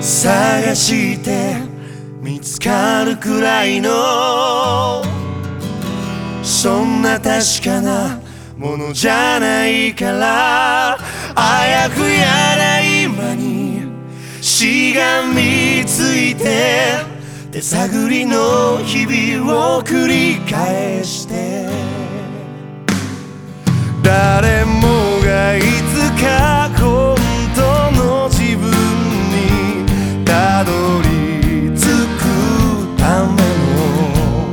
探して見つかるくらいのそんな確かなものじゃないからあやふやな今にしがみついて手探りの日々を繰り返して誰もがいつか本当の自分にたどり着くための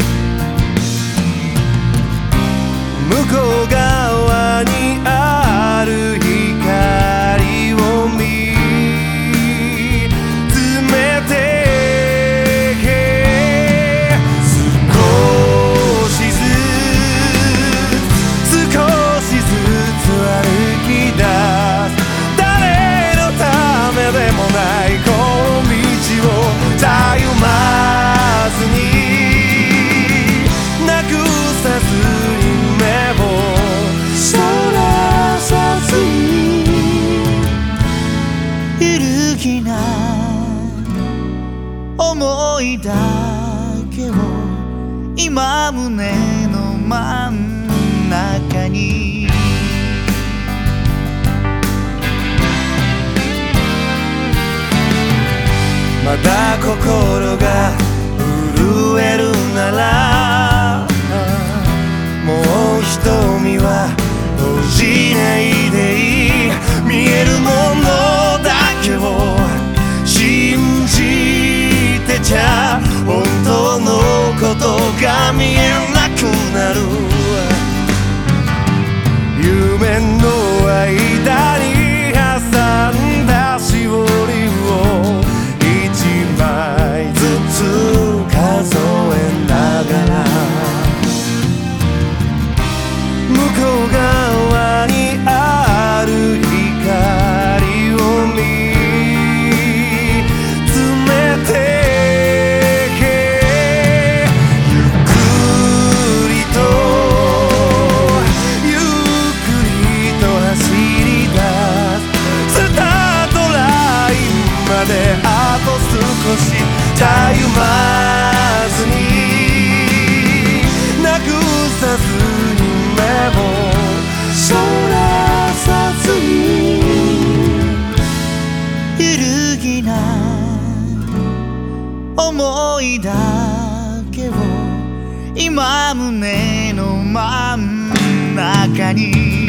向こう側にある光を見つめて少しずつ歩き出す誰のためでもないこの道をたゆまずになくさずに目をそらさずに揺るぎない想いだけを今胸の真ん中にまだ心が震えるならもう瞳は閉じないでいい見えるものだけを信じてちゃ本当のことが見えなくなる夢の間に挟んだしおりを一枚ずつ数えながら向こう側にある光を見つめてゆっくりと走り出すスタートラインまであと少したゆまずになくさずに目をそらさずに揺るぎない想いだけを今胸の真ん中に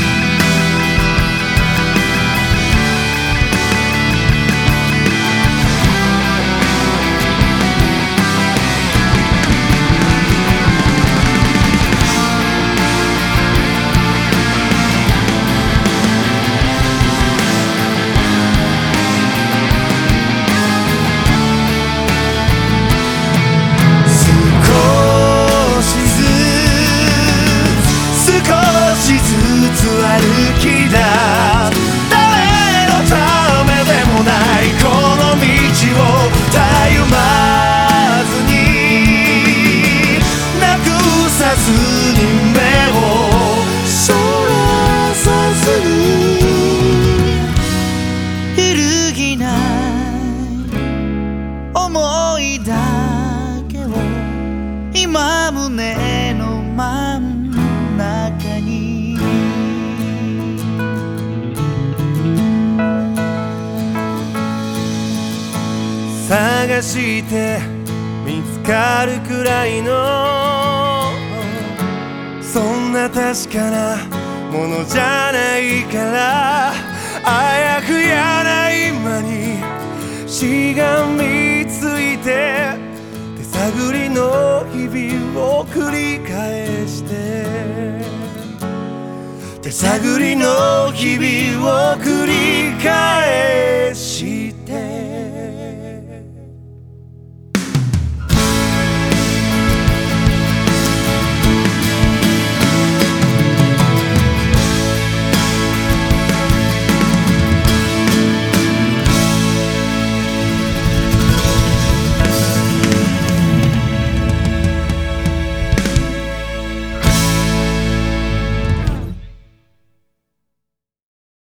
歩き出す誰のためでもないこの道をたゆまずになくさずに目をそらさずに揺るぎない想いだけを今胸の真ん中に探して見つかるくらいのそんな確かなものじゃないからあやふやな今にしがみついて手探りの日々を繰り返して手探りの日々を繰り返